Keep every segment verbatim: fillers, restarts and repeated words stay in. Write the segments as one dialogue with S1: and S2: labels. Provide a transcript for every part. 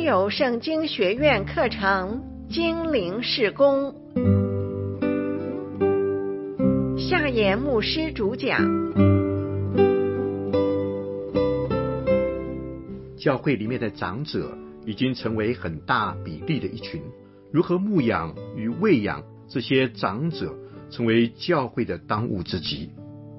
S1: 有圣经学院课程精灵事工，夏言牧师主讲。
S2: 教会里面的长者已经成为很大比例的一群，如何牧养与喂养这些长者，成为教会的当务之急。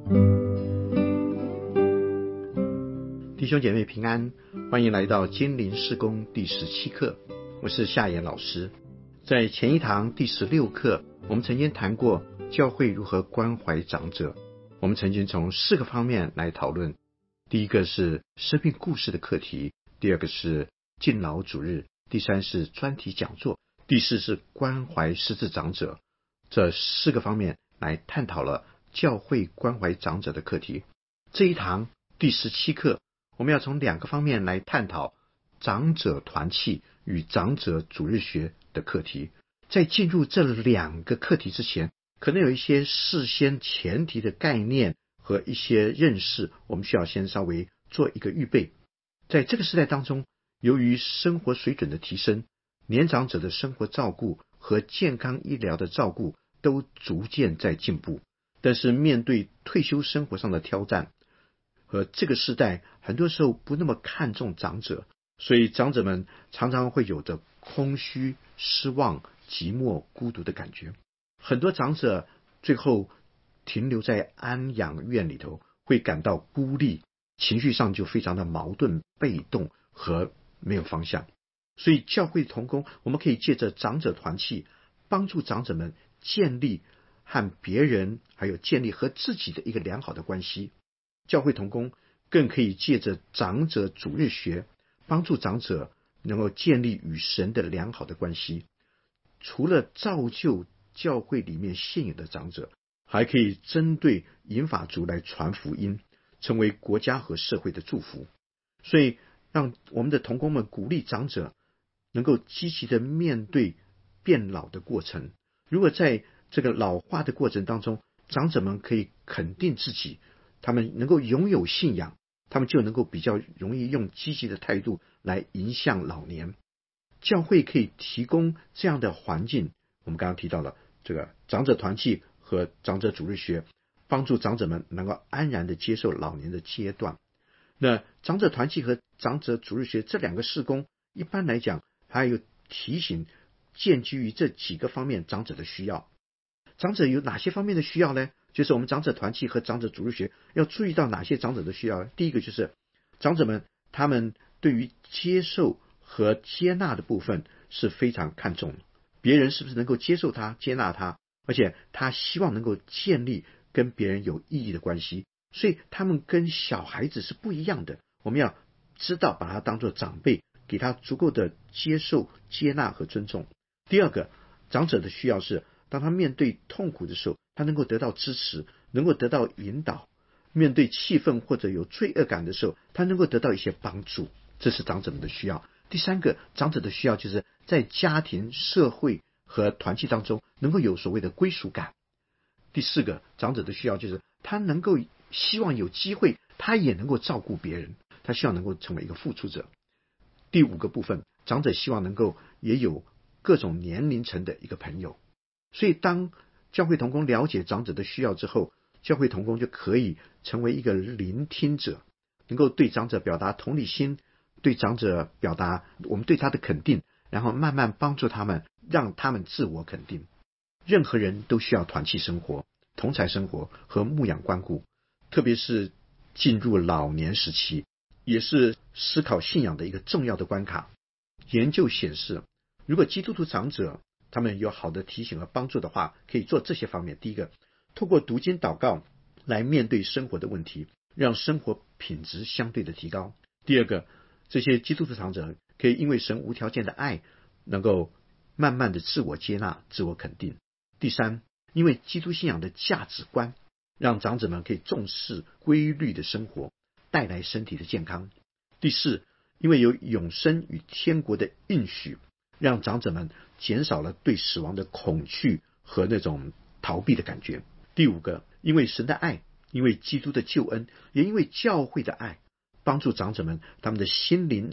S2: 弟兄姐妹平安，欢迎来到精灵事工第十七课，我是夏言老师。在前一堂第十六课，我们曾经谈过教会如何关怀长者，我们曾经从四个方面来讨论。第一个是生命故事的课题，第二个是敬老主日，第三是专题讲座，第四是关怀失智长者。这四个方面来探讨了教会关怀长者的课题。这一堂第十七课，我们要从两个方面来探讨长者团契与长者主日学的课题。在进入这两个课题之前，可能有一些事先前提的概念和一些认识，我们需要先稍微做一个预备。在这个时代当中，由于生活水准的提升，年长者的生活照顾和健康医疗的照顾都逐渐在进步，但是面对退休生活上的挑战，和这个时代很多时候不那么看重长者，所以长者们常常会有着空虚、失望、寂寞、孤独的感觉。很多长者最后停留在安养院里头，会感到孤立，情绪上就非常的矛盾、被动和没有方向。所以教会同工，我们可以借着长者团契，帮助长者们建立和别人还有建立和自己的一个良好的关系。教会同工更可以借着长者主日学，帮助长者能够建立与神的良好的关系。除了造就教会里面现有的长者，还可以针对银发族来传福音，成为国家和社会的祝福。所以让我们的同工们鼓励长者能够积极的面对变老的过程。如果在这个老化的过程当中，长者们可以肯定自己，他们能够拥有信仰，他们就能够比较容易用积极的态度来迎向老年。教会可以提供这样的环境，我们刚刚提到了这个长者团契和长者主日学，帮助长者们能够安然的接受老年的阶段。那长者团契和长者主日学这两个事工，一般来讲还有提醒建基于这几个方面长者的需要。长者有哪些方面的需要呢？就是我们长者团契和长者主日学要注意到哪些长者的需要。第一个就是长者们他们对于接受和接纳的部分是非常看重的，别人是不是能够接受他、接纳他，而且他希望能够建立跟别人有意义的关系。所以他们跟小孩子是不一样的，我们要知道把他当作长辈，给他足够的接受、接纳和尊重。第二个，长者的需要是当他面对痛苦的时候，他能够得到支持，能够得到引导；面对气愤或者有罪恶感的时候，他能够得到一些帮助。这是长者们的需要。第三个，长者的需要就是在家庭、社会和团契当中能够有所谓的归属感。第四个，长者的需要就是他能够希望有机会，他也能够照顾别人，他希望能够成为一个付出者。第五个部分，长者希望能够也有各种年龄层的一个朋友。所以当教会同工了解长者的需要之后，教会同工就可以成为一个聆听者，能够对长者表达同理心，对长者表达我们对他的肯定，然后慢慢帮助他们，让他们自我肯定。任何人都需要团契生活、同侪生活和牧养关顾，特别是进入老年时期，也是思考信仰的一个重要的关卡。研究显示，如果基督徒长者他们有好的提醒和帮助的话，可以做这些方面。第一个，透过读经祷告来面对生活的问题，让生活品质相对的提高。第二个，这些基督徒长者可以因为神无条件的爱，能够慢慢的自我接纳、自我肯定。第三，因为基督信仰的价值观，让长者们可以重视规律的生活，带来身体的健康。第四，因为有永生与天国的应许，让长者们减少了对死亡的恐惧和那种逃避的感觉。第五个，因为神的爱，因为基督的救恩，也因为教会的爱，帮助长者们他们的心灵能够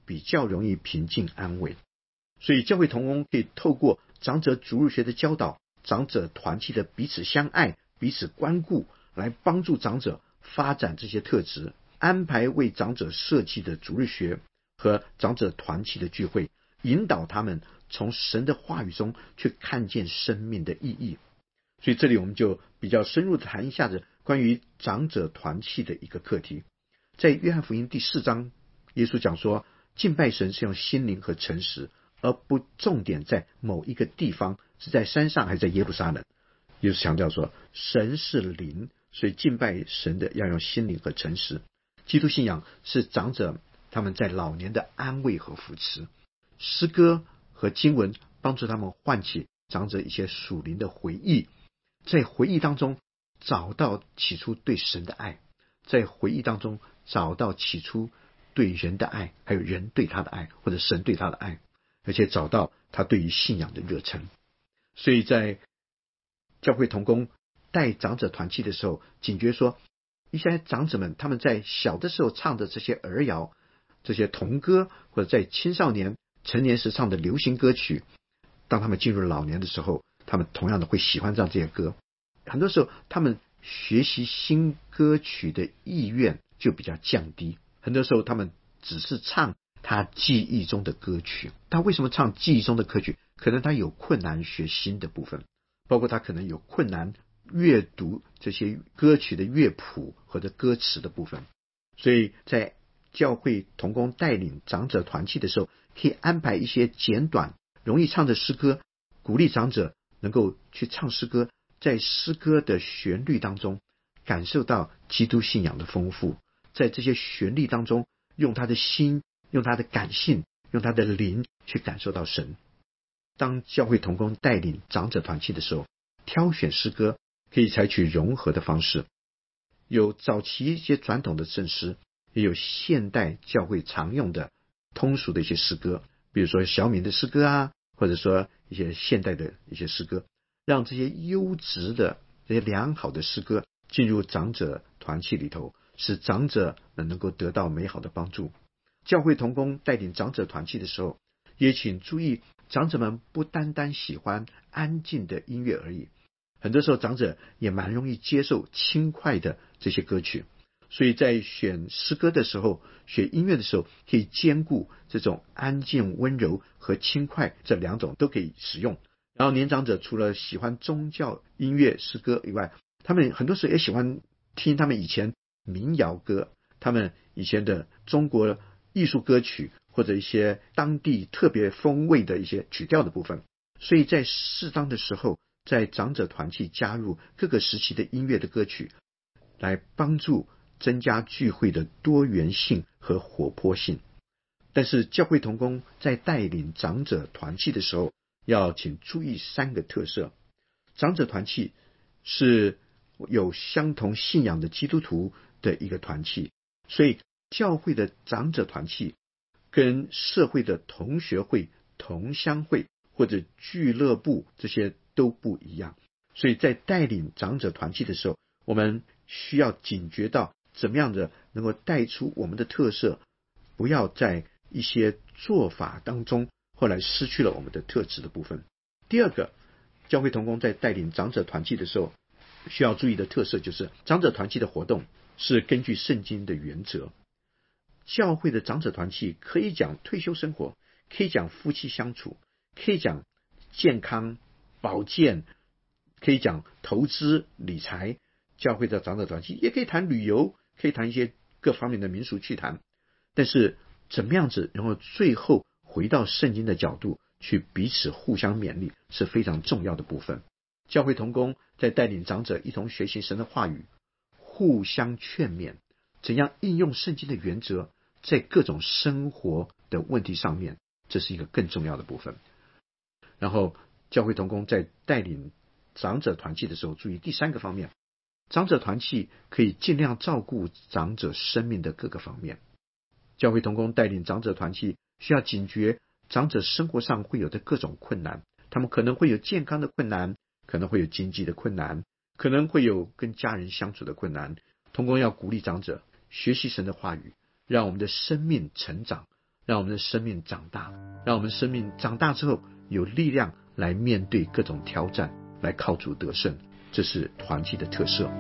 S2: 比较容易平静安稳。所以教会同工可以透过长者主日学的教导，长者团契的彼此相爱、彼此关顾，来帮助长者发展这些特质，安排为长者设计的主日学和长者团契的聚会，引导他们从神的话语中去看见生命的意义。所以这里我们就比较深入的谈一下子关于长者团契的一个课题。在约翰福音第四章，耶稣讲说，敬拜神是用心灵和诚实，而不重点在某一个地方，是在山上还是在耶路撒冷。耶稣强调说，神是灵，所以敬拜神的要用心灵和诚实。基督信仰是长者他们在老年的安慰和扶持，诗歌和经文帮助他们唤起长者一些属灵的回忆，在回忆当中找到起初对神的爱，在回忆当中找到起初对人的爱，还有人对他的爱，或者神对他的爱，而且找到他对于信仰的热忱。所以在教会同工带长者团契的时候，警觉说，一些长者们他们在小的时候唱的这些儿谣、这些童歌，或者在青少年成年时唱的流行歌曲，当他们进入老年的时候，他们同样的会喜欢上这些歌。很多时候他们学习新歌曲的意愿就比较降低，很多时候他们只是唱他记忆中的歌曲。他为什么唱记忆中的歌曲？可能他有困难学新的部分，包括他可能有困难阅读这些歌曲的乐谱或者歌词的部分。所以在教会同工带领长者团契的时候，可以安排一些简短容易唱的诗歌，鼓励长者能够去唱诗歌，在诗歌的旋律当中感受到基督信仰的丰富，在这些旋律当中用他的心，用他的感性，用他的灵去感受到神。当教会同工带领长者团契的时候，挑选诗歌可以采取融合的方式，有早期一些传统的圣诗，也有现代教会常用的通俗的一些诗歌，比如说小敏的诗歌啊，或者说一些现代的一些诗歌，让这些优质的这些良好的诗歌进入长者团契里头，使长者能够得到美好的帮助。教会同工带领长者团契的时候，也请注意，长者们不单单喜欢安静的音乐而已，很多时候长者也蛮容易接受轻快的这些歌曲。所以在选诗歌的时候，选音乐的时候，可以兼顾这种安静温柔和轻快，这两种都可以使用。然后年长者除了喜欢宗教音乐诗歌以外，他们很多时候也喜欢听他们以前民谣歌，他们以前的中国艺术歌曲，或者一些当地特别风味的一些曲调的部分。所以在适当的时候，在长者团契加入各个时期的音乐的歌曲，来帮助增加聚会的多元性和活泼性。但是教会同工在带领长者团契的时候，要请注意三个特色。长者团契是有相同信仰的基督徒的一个团契，所以教会的长者团契跟社会的同学会、同乡会或者俱乐部这些都不一样。所以在带领长者团契的时候，我们需要警觉到怎么样的能够带出我们的特色，不要在一些做法当中后来失去了我们的特质的部分。第二个，教会同工在带领长者团契的时候需要注意的特色，就是长者团契的活动是根据圣经的原则。教会的长者团契可以讲退休生活，可以讲夫妻相处，可以讲健康保健，可以讲投资理财。教会的长者团契也可以谈旅游，可以谈一些各方面的民俗趣谈。但是怎么样子然后最后回到圣经的角度去彼此互相勉励，是非常重要的部分。教会同工在带领长者一同学习神的话语，互相劝勉，怎样应用圣经的原则在各种生活的问题上面，这是一个更重要的部分。然后教会同工在带领长者团契的时候，注意第三个方面，长者团契可以尽量照顾长者生命的各个方面。教会同工带领长者团契需要警觉长者生活上会有的各种困难，他们可能会有健康的困难，可能会有经济的困难，可能会有跟家人相处的困难。同工要鼓励长者学习神的话语，让我们的生命成长， 让我们的生命长大，让我们生命长大之后有力量来面对各种挑战，来靠主得胜。这是团契的特色。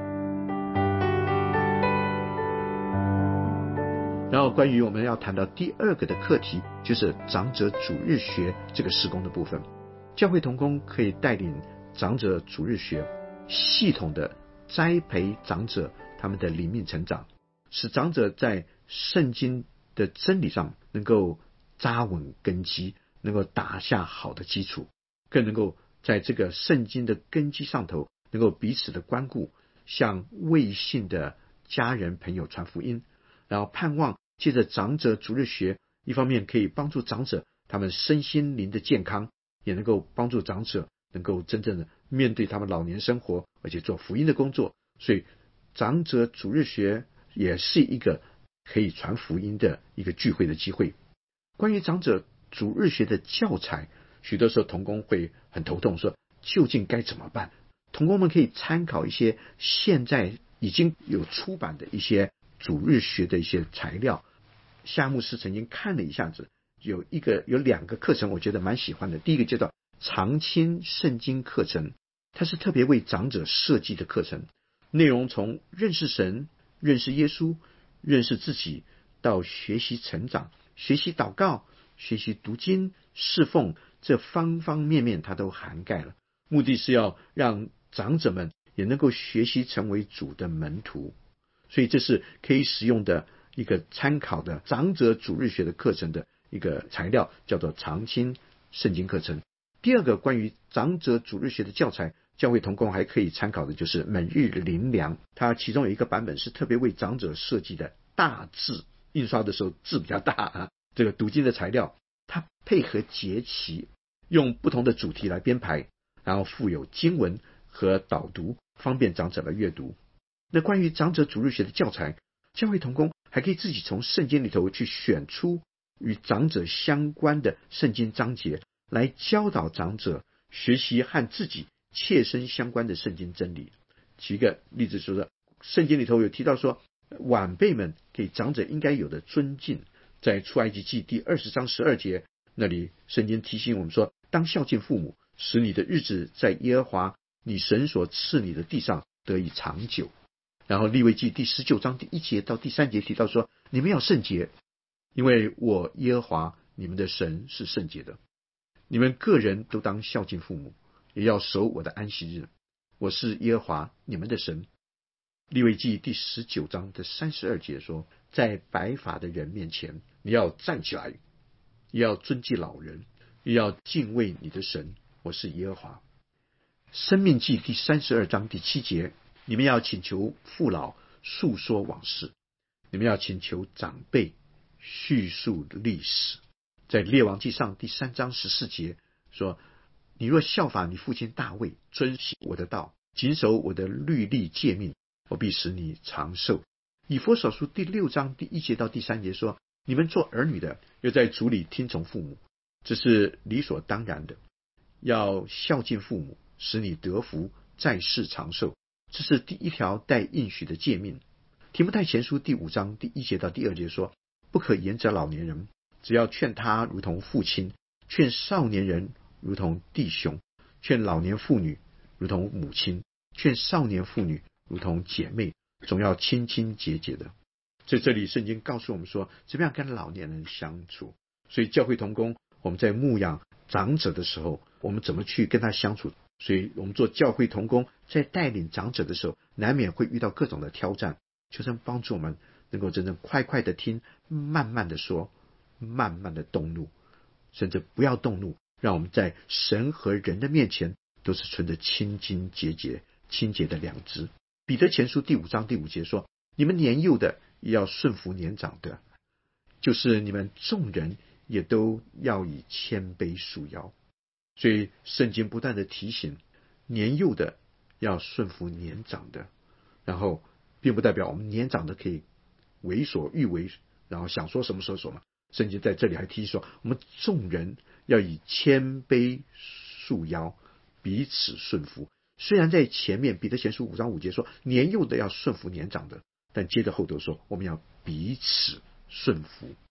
S2: 然后关于我们要谈到第二个的课题，就是长者主日学这个事工的部分。教会同工可以带领长者主日学，系统的栽培长者他们的灵命成长，使长者在圣经的真理上能够扎稳根基，能够打下好的基础，更能够在这个圣经的根基上头能够彼此的关顾，向未信的家人朋友传福音，然后盼望借着长者主日学，一方面可以帮助长者他们身心灵的健康，也能够帮助长者能够真正的面对他们老年生活，而且做福音的工作。所以长者主日学也是一个可以传福音的一个聚会的机会。关于长者主日学的教材，许多时候同工会很头痛，说究竟该怎么办？同工们可以参考一些现在已经有出版的一些主日学的一些材料。夏牧师曾经看了一下子，有一个有两个课程我觉得蛮喜欢的。第一个叫做常青圣经课程，它是特别为长者设计的课程，内容从认识神、认识耶稣、认识自己，到学习成长、学习祷告、学习读经、侍奉，这方方面面它都涵盖了。目的是要让长者们也能够学习成为主的门徒，所以这是可以使用的一个参考的长者主日学的课程的一个材料，叫做常青圣经课程。第二个关于长者主日学的教材，教会同工还可以参考的就是每日灵粮，它其中有一个版本是特别为长者设计的大字，印刷的时候字比较大啊。这个读经的材料，它配合节期，用不同的主题来编排，然后附有经文和导读，方便长者来阅读。那关于长者主日学的教材，教会同工还可以自己从圣经里头去选出与长者相关的圣经章节，来教导长者学习和自己切身相关的圣经真理。举一个例子说的，圣经里头有提到说，晚辈们给长者应该有的尊敬，在出埃及记第二十章十二节那里，圣经提醒我们说，当孝敬父母，使你的日子在耶和华你神所赐你的地上得以长久。然后利未记第十九章第一节到第三节提到说，你们要圣洁，因为我耶和华你们的神是圣洁的。你们个人都当孝敬父母，也要守我的安息日，我是耶和华你们的神。利未记第十九章的三十二节说，在白发的人面前，你要站起来，也要尊敬老人，也要敬畏你的神，我是耶和华。申命记第三十二章第七节，你们要请求父老述说往事，你们要请求长辈叙述历史。在列王记上第三章十四节说，你若效法你父亲大卫，遵行我的道，谨守我的律例诫命，我必使你长寿。以弗所书第六章第一节到第三节说，你们做儿女的要在主里听从父母，这是理所当然的，要孝敬父母，使你得福，在世长寿，这是第一条带应许的诫命。提摩太前书第五章第一节到第二节说，不可严责老年人，只要劝他如同父亲，劝少年人如同弟兄，劝老年妇女如同母亲，劝少年妇女如同姐妹，总要清清洁洁的。在这里圣经告诉我们说，怎么样跟老年人相处。所以教会同工，我们在牧养长者的时候，我们怎么去跟他相处。所以我们做教会同工，在带领长者的时候，难免会遇到各种的挑战，求神帮助我们能够真正快快的听，慢慢的说，慢慢的动怒，甚至不要动怒，让我们在神和人的面前都是存着清清洁洁清洁的良知。彼得前书第五章第五节说，你们年幼的也要顺服年长的，就是你们众人也都要以谦卑束腰。所以圣经不断的提醒，年幼的要顺服年长的，然后并不代表我们年长的可以为所欲为，然后想说什么说什么。圣经在这里还提说，我们众人要以谦卑束腰，彼此顺服。虽然在前面彼得前书五章五节说年幼的要顺服年长的，但接着后头说我们要彼此顺服。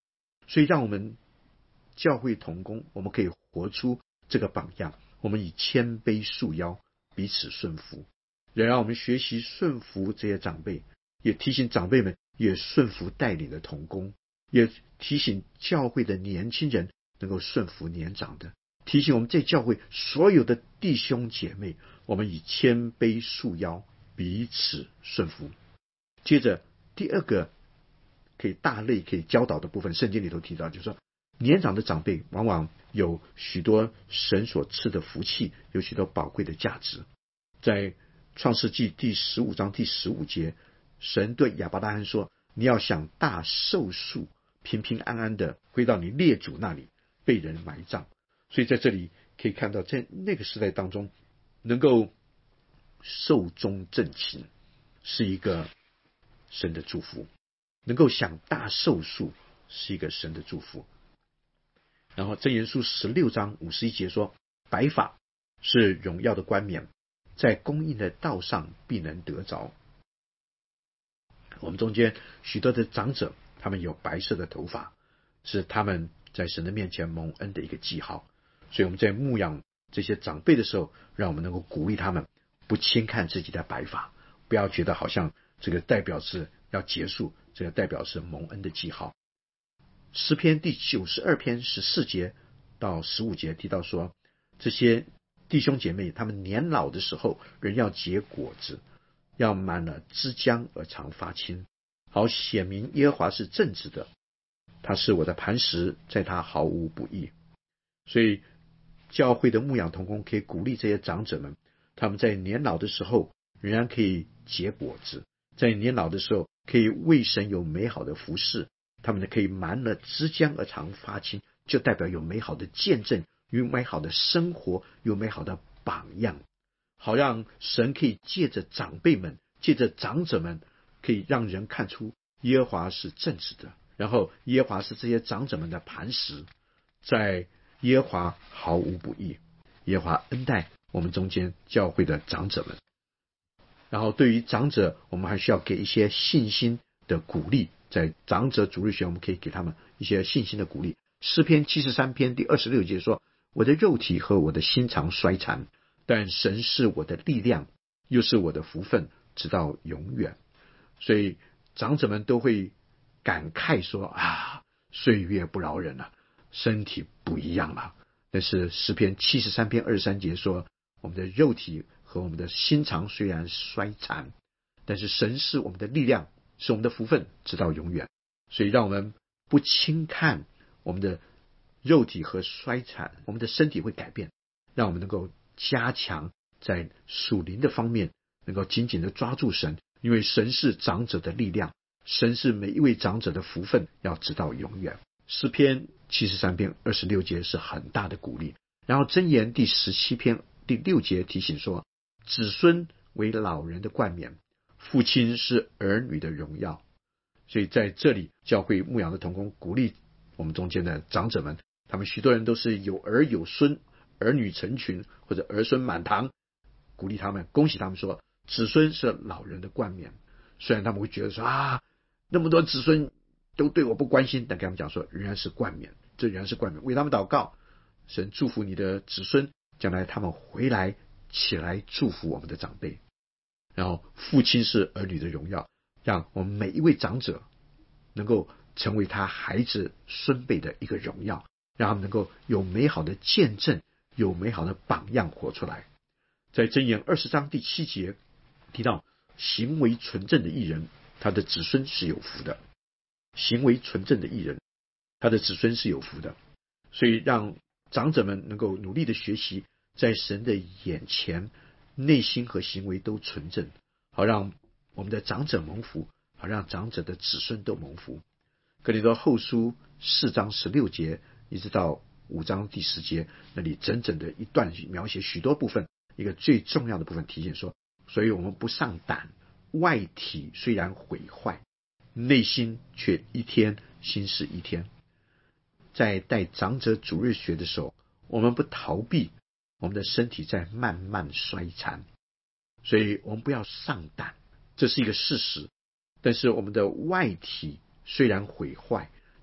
S2: 所以让我们教会同工，我们可以活出这个榜样，我们以谦卑束腰，彼此顺服。也让我们学习顺服这些长辈，也提醒长辈们也顺服带领的同工，也提醒教会的年轻人能够顺服年长的，提醒我们这教会所有的弟兄姐妹，我们以谦卑束腰，彼此顺服。接着第二个可以大类可以教导的部分，圣经里头提到，就是说年长的长辈往往有许多神所赐的福气，有许多宝贵的价值。在创世纪第十五章第十五节，神对亚伯拉罕说，你要享大寿数，平平安安的回到你列祖那里，被人埋葬。所以在这里可以看到，在那个时代当中，能够寿终正寝是一个神的祝福，能够享大寿数是一个神的祝福。然后箴言书十六章五十一节说，白发是荣耀的冠冕，在公义的道上必能得着。我们中间许多的长者，他们有白色的头发，是他们在神的面前蒙恩的一个记号。所以我们在牧养这些长辈的时候，让我们能够鼓励他们不轻看自己的白发，不要觉得好像这个代表是要结束，这个代表是蒙恩的记号。诗篇第九十二篇十四节到十五节提到说，这些弟兄姐妹他们年老的时候，人要结果子，要满了枝浆而常发青，好显明耶和华是正直的，他是我的磐石，在他毫无不义。所以教会的牧养同工可以鼓励这些长者们，他们在年老的时候仍然可以结果子，在年老的时候可以为神有美好的服事，他们可以满了枝浆而常发青，就代表有美好的见证，有美好的生活，有美好的榜样，好让神可以借着长辈们，借着长者们，可以让人看出耶和华是正直的，然后耶和华是这些长者们的磐石，在耶和华毫无不义，耶和华恩待我们中间教会的长者们。然后对于长者，我们还需要给一些信心的鼓励，在长者主日学我们可以给他们一些信心的鼓励。诗篇七十三篇第二十六节说，我的肉体和我的心肠衰残，但神是我的力量，又是我的福分，直到永远。所以长者们都会感慨说，啊，岁月不饶人了，身体不一样了。但是诗篇七十三篇二十三节说，我们的肉体和我们的心肠虽然衰残，但是神是我们的力量，是我们的福分，直到永远。所以让我们不轻看我们的肉体和衰残，我们的身体会改变，让我们能够加强在属灵的方面，能够紧紧的抓住神，因为神是长者的力量，神是每一位长者的福分，要直到永远。诗篇七十三篇二十六节是很大的鼓励。然后箴言第十七篇第六节提醒说，子孙为老人的冠冕，父亲是儿女的荣耀。所以在这里教会牧养的同工鼓励我们中间的长者们，他们许多人都是有儿有孙，儿女成群或者儿孙满堂，鼓励他们，恭喜他们说，子孙是老人的冠冕。虽然他们会觉得说，啊，那么多子孙都对我不关心，但跟他们讲说，仍然是冠冕，这仍然是冠冕，为他们祷告，神祝福你的子孙，将来他们回来起来祝福我们的长辈。然后父亲是儿女的荣耀，让我们每一位长者能够成为他孩子孙辈的一个荣耀，让他们能够有美好的见证，有美好的榜样活出来。在箴言二十章第七节提到，行为纯正的义人，他的子孙是有福的。行为纯正的义人，他的子孙是有福的。所以让长者们能够努力的学习，在神的眼前内心和行为都纯正，好让我们的长者蒙福，好让长者的子孙都蒙福。哥林多后书四章十六节一直到五章第十节，那里整整的一段描写许多部分，一个最重要的部分提醒说，所以我们不上胆，外体虽然毁坏，内心却一天新是一天。在带长者主日学的时候，我们不逃避我们的身体在慢慢衰残，所以我们不要上胆，这是一个事实。但是我们的外体虽然毁坏，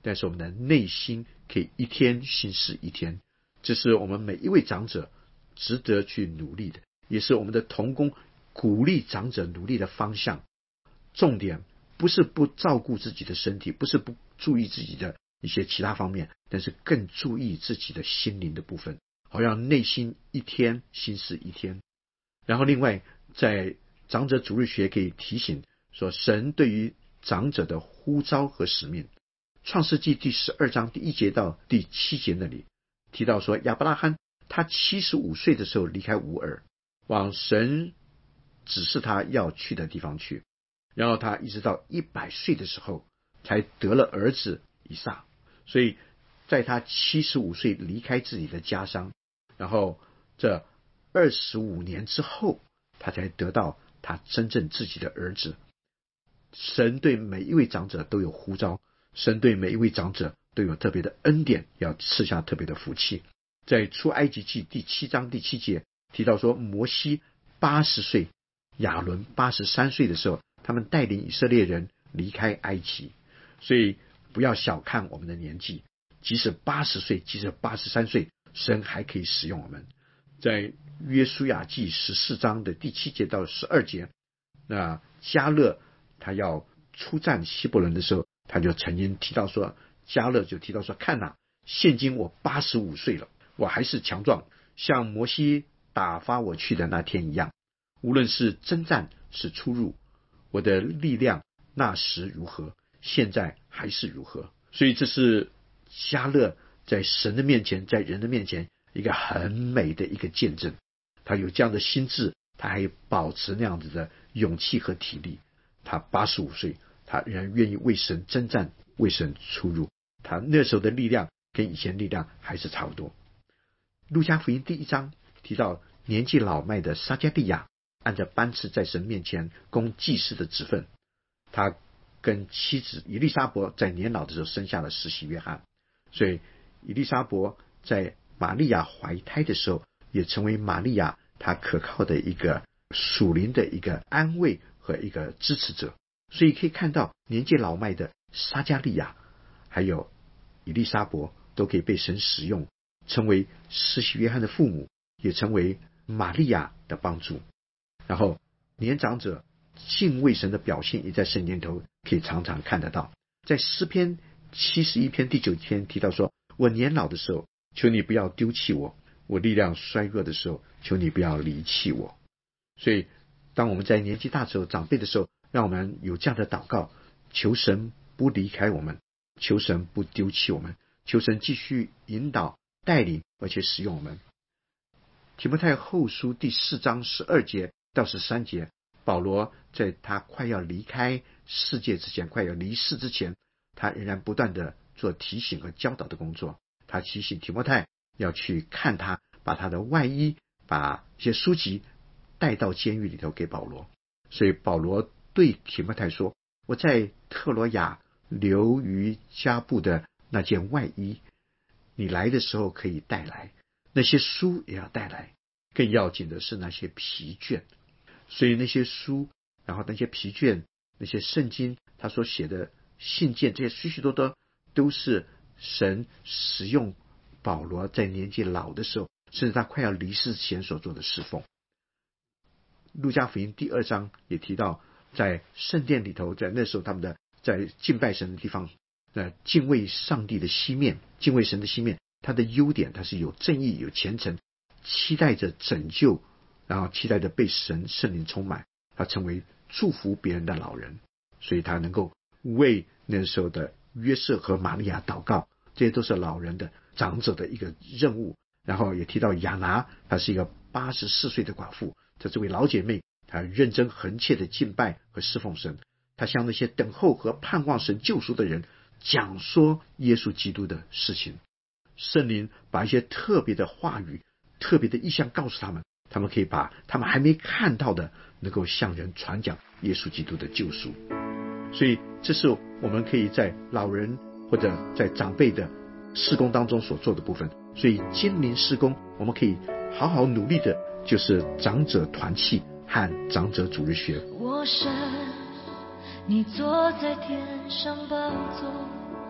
S2: 但是我们的内心可以一天新似一天。这是我们每一位长者值得去努力的，也是我们的同工鼓励长者努力的方向。重点不是不照顾自己的身体，不是不注意自己的一些其他方面，但是更注意自己的心灵的部分，好让内心一天心似一天。然后另外在长者主日学可以提醒说，神对于长者的呼召和使命。创世纪第十二章第一节到第七节那里提到说，亚伯拉罕他七十五岁的时候离开乌尔，往神指示他要去的地方去，然后他一直到一百岁的时候才得了儿子以撒。所以在他七十五岁离开自己的家乡，然后这二十五年之后，他才得到他真正自己的儿子。神对每一位长者都有呼召，神对每一位长者都有特别的恩典，要赐下特别的福气。在出埃及记第七章第七节提到说，摩西八十岁，亚伦八十三岁的时候，他们带领以色列人离开埃及。所以不要小看我们的年纪，即使八十岁，即使八十三岁，神还可以使用我们。在约书亚记十四章的第七节到十二节，那迦勒他要出战希伯伦的时候，他就曾经提到说，迦勒就提到说，看哪，现今我八十五岁了，我还是强壮，像摩西打发我去的那天一样。无论是征战是出入，我的力量那时如何，现在还是如何。所以这是迦勒在神的面前，在人的面前一个很美的一个见证。他有这样的心智，他还保持那样子的勇气和体力。他八十五岁，他仍然愿意为神征战，为神出入。他那时候的力量跟以前力量还是差不多。路加福音第一章提到，年纪老迈的撒迦利亚按着班次在神面前供祭司的职分，他跟妻子以利沙伯在年老的时候生下了施洗约翰。所以以利沙伯在玛利亚怀胎的时候，也成为玛利亚她可靠的一个属灵的一个安慰和一个支持者。所以可以看到，年纪老迈的撒迦利亚还有以利沙伯都可以被神使用，成为施洗约翰的父母，也成为玛利亚的帮助。然后年长者敬畏神的表现，也在圣经头可以常常看得到。在诗篇七十一篇第九篇提到说，我年老的时候，求你不要丢弃我，我力量衰弱的时候，求你不要离弃我。所以当我们在年纪大的时候，长辈的时候，让我们有这样的祷告，求神不离开我们，求神不丢弃我们，求神继续引导带领，而且使用我们。提摩太后书第四章十二节到十三节，保罗在他快要离开世界之前，快要离世之前，他仍然不断的做提醒和教导的工作。他提醒提摩太要去看他，把他的外衣，把一些书籍带到监狱里头给保罗。所以保罗对提摩太说，我在特罗亚留于加布的那件外衣，你来的时候可以带来，那些书也要带来，更要紧的是那些皮卷。所以那些书，然后那些皮卷，那些圣经他所写的信件，这些许许多多都是神使用保罗在年纪老的时候，甚至他快要离世前所做的侍奉。路加福音第二章也提到，在圣殿里头，在那时候他们的在敬拜神的地方，呃，敬畏上帝的西面，敬畏神的西面，他的优点，他是有正义，有虔诚，期待着拯救，然后期待着被神圣灵充满，他成为祝福别人的老人。所以他能够为那时候的约瑟和玛利亚祷告，这些都是老人的长者的一个任务。然后也提到亚拿，她是一个八十四岁的寡妇，这这位老姐妹，她认真恒切的敬拜和侍奉神，她向那些等候和盼望神救赎的人讲说耶稣基督的事情。圣灵把一些特别的话语，特别的意象告诉他们，他们可以把他们还没看到的能够向人传讲耶稣基督的救赎。所以这是我们可以在老人或者在长辈的事工当中所做的部分。所以精灵事工我们可以好好努力的，就是长者团契和长者主日学。
S3: 我神，你坐在天上宝座，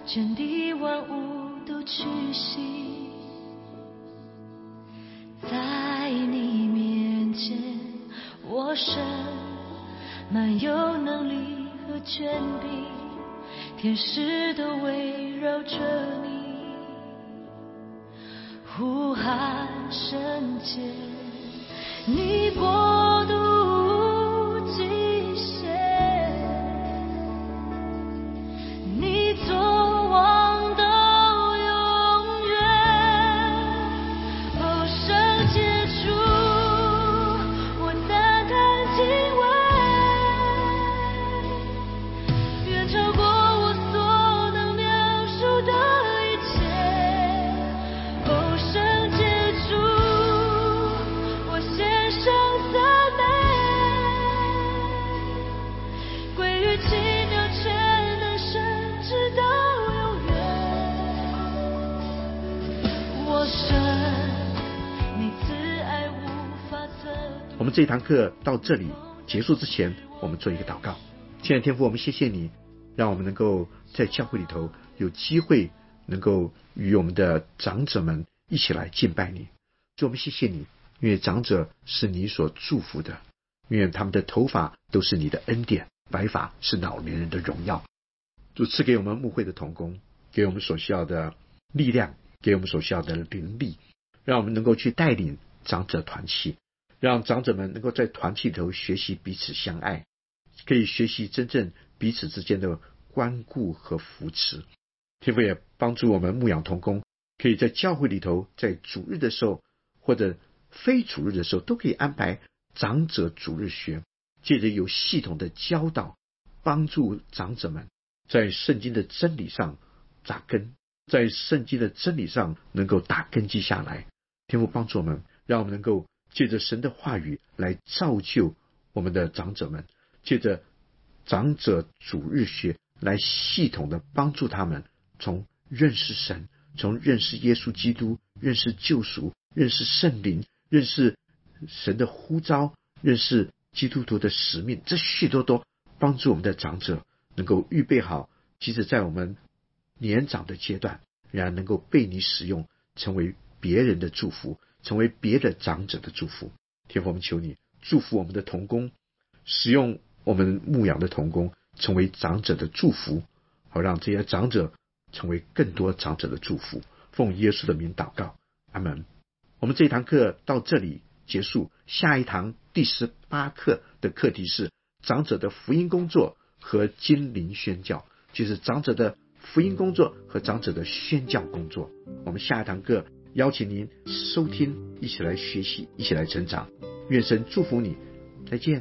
S3: 天地万物都屈膝，在你面前，我神满有能力和权柄，天使都围绕着你，呼喊圣洁，你国度无极限，你作王到永远。哦，圣洁主，我单单敬畏，远超过我所能描述的一切。哦，圣洁主，我献上赞美，归于奇妙全能神，直到永远。我神，你慈爱无法测度。
S2: 我们这一堂课到这里结束之前，我们做一个祷告。亲爱的天父，我们谢谢你，让我们能够在教会里头有机会能够与我们的长者们一起来敬拜你。主，我们谢谢你，因为长者是你所祝福的，因为他们的头发都是你的恩典，白发是老年人的荣耀。主，赐给我们牧会的同工，给我们所需要的力量，给我们所需要的灵力，让我们能够去带领长者团契，让长者们能够在团契里头学习彼此相爱，可以学习真正彼此之间的关顾和扶持。天父也帮助我们牧养同工，可以在教会里头，在主日的时候或者非主日的时候，都可以安排长者主日学，借着有系统的教导，帮助长者们在圣经的真理上扎根，在圣经的真理上能够打根基下来。天父帮助我们，让我们能够借着神的话语来造就我们的长者们，借着长者主日学来系统的帮助他们从认识神，从认识耶稣基督，认识救赎，认识圣灵，认识神的呼召，认识基督徒的使命，这许多多帮助我们的长者能够预备好，即使在我们年长的阶段，然而能够被你使用，成为别人的祝福，成为别的长者的祝福。天父，我们求你祝福我们的同工，使用我们牧养的同工成为长者的祝福，好让这些长者成为更多长者的祝福。奉耶稣的名祷告，阿们。我们这一堂课到这里结束，下一堂第十八课的课题是长者的福音工作和经灵宣教，就是长者的福音工作和长者的宣教工作。我们下一堂课邀请您收听，一起来学习，一起来成长。愿神祝福你，再见。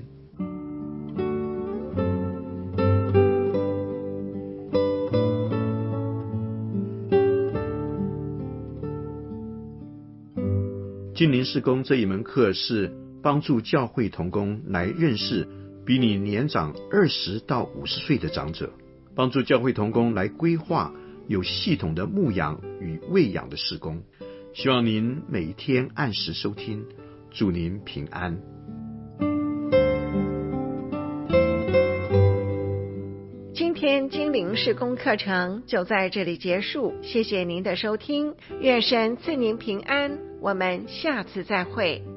S2: 经灵事工这一门课是帮助教会同工来认识比你年长二十到五十岁的长者，帮助教会同工来规划有系统的牧养与喂养的事工。希望您每天按时收听，祝您平安。
S1: 今天精灵事工课程就在这里结束，谢谢您的收听，愿神赐您平安，我们下次再会。